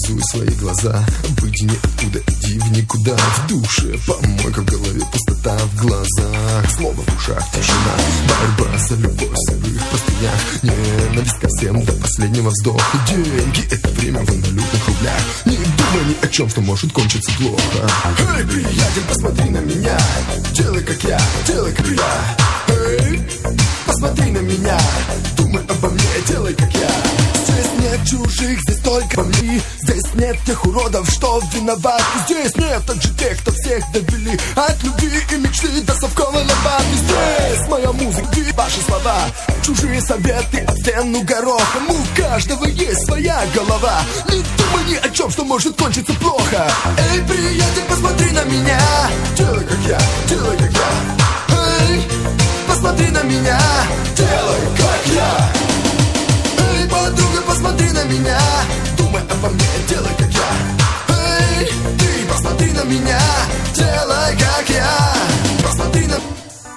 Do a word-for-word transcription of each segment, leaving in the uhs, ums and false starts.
Реализуй свои глаза, выйди ниоткуда, иди в никуда. В душе помойка, в голове пустота, в глазах злоба, в ушах тишина. Борьба за любовь в сырых простынях, ненависть ко всем до последнего вздоха. Деньги — это время в инвалютных рублях. Не думай ни о чем, что может кончиться плохо. Эй, приятель, посмотри на меня, делай как я, делай как я. Эй, посмотри на меня, думай обо мне, делай как я. Здесь нет чужих, здесь только мы. Здесь нет тех уродов, что виноваты. Здесь нет также тех, кто всех довели от любви и мечты до совковой лопаты. Здесь моя музыка, ваши слова, чужие советы от стену горохом. У каждого есть своя голова. Не думай ни о чем, что может кончиться плохо. Эй, приятель, посмотри на меня, делай как я, делай как я. Эй, посмотри на меня, делай как я. Эй, подруга, посмотри на меня, думай обо мне, делай как я. Эй, ты посмотри на меня, делай как я. Посмотри на...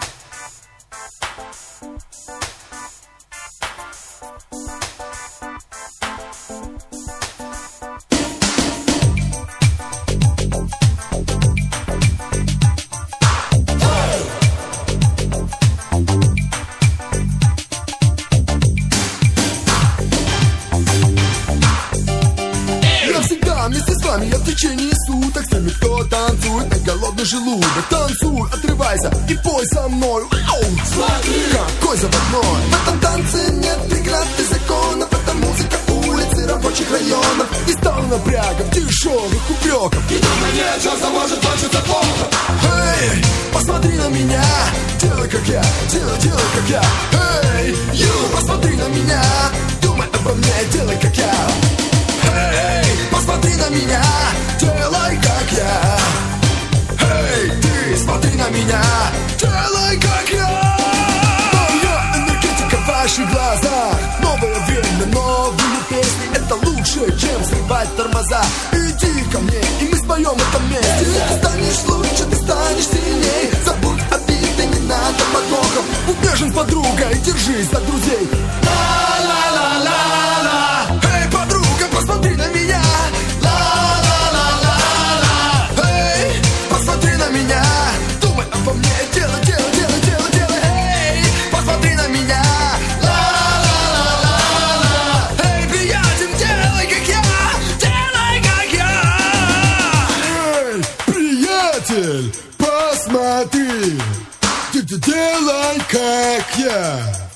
Вместе с вами я в течение суток. С теми, кто танцует на голодный желудок. Танцуй, отрывайся и пой со мной. Ау! Смотри, какой заводной. В этом танце нет преград и законов. Это музыка улицы рабочих районов. И стал напрягов, дешевых упреков. И думай, нет, что может кончиться плохо. Эй, посмотри на меня, делай как я, делай, делай как я. Эй, ю, посмотри на меня, думай обо мне, делай как я. Эй, посмотри на меня, делай как я. Эй, ты смотри на меня, делай как я. Моя энергетика в ваших глазах. Новое время, новые песни. Это лучше, чем срывать тормоза. Иди ко мне, и мы споем это вместе. Ты станешь лучше, ты станешь сильней. Забудь обиды, не надо подвохов. Будь нежен с подругой, держись за друзей. Ла-ла-ла-ла-ла. Эй, подруга, посмотри на меня. Ла-ла-ла-ла-ла. Эй, посмотри на меня, думай обо мне, делай, делай, делай, делай, делай. Эй, посмотри на меня. Ла-ла-ла-ла-ла. Эй, приятель, делай как я, делай как я. Эй, приятель, посмотри, делай как я.